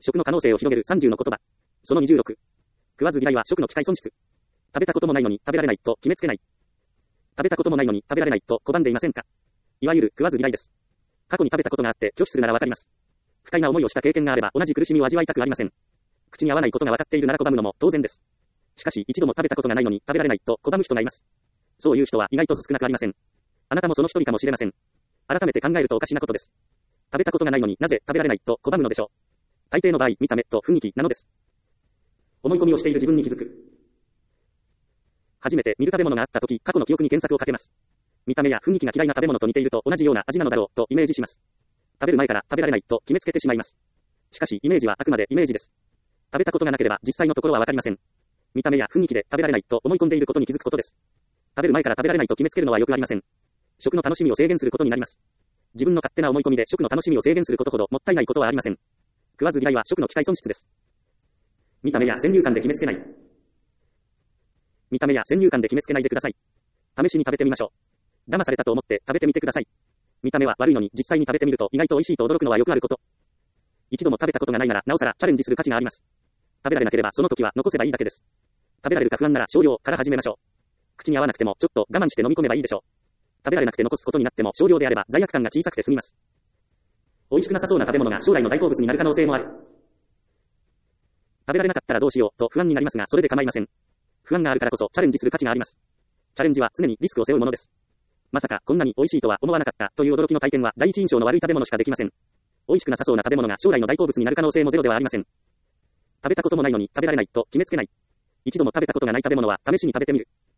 食の可能性を広げる30の言葉。その26。食わず嫌いは食の機会損失。食べたこともないのに食べられないと決めつけない。食べたこともないのに食べられないと拒んでいませんか。いわゆる食わず嫌いです。過去に食べたことがあって拒否するならわかります。不快な思いをした経験があれば同じ苦しみを味わいたくありません。口に合わないことが分かっているなら拒むのも当然です。しかし一度も食べたことがないのに食べられないと拒む人がいます。そういう人は意外と少なくありません。あなたもその一人かもしれません。改めて考えるとおかしなことです。食べたことがないのになぜ食べられないと拒むのでしょう。大抵の場合、見た目と雰囲気なのです。思い込みをしている自分に気づく。初めて見る食べ物があったとき、過去の記憶に検索をかけます。見た目や雰囲気が嫌いな食べ物と似ていると同じような味なのだろうとイメージします。食べる前から食べられないと決めつけてしまいます。しかしイメージはあくまでイメージです。食べたことがなければ実際のところはわかりません。見た目や雰囲気で食べられないと思い込んでいることに気づくことです。食べる前から食べられないと決めつけるのはよくありません。食の楽しみを制限することになります。自分の勝手な思い込みで食の楽しみを制限することほどもったいないことはありません。食わず嫌いは食の機会損失です。見た目や先入観で決めつけない。見た目や先入観で決めつけないでください。試しに食べてみましょう。騙されたと思って食べてみてください。見た目は悪いのに実際に食べてみると意外と美味しいと驚くのはよくあること。一度も食べたことがないならなおさらチャレンジする価値があります。食べられなければその時は残せばいいだけです。食べられるか不安なら少量から始めましょう。口に合わなくてもちょっと我慢して飲み込めばいいでしょう。食べられなくて残すことになっても少量であれば罪悪感が小さくて済みます。美味しくなさそうな食べ物が将来の大好物になる可能性もある。食べられなかったらどうしようと不安になりますがそれで構いません。不安があるからこそチャレンジする価値があります。チャレンジは常にリスクを背負うものです。まさかこんなに美味しいとは思わなかったという驚きの体験は第一印象の悪い食べ物しかできません。美味しくなさそうな食べ物が将来の大好物になる可能性もゼロではありません。食べたこともないのに食べられないと決めつけない。一度も食べたことがない食べ物は試しに食べてみる。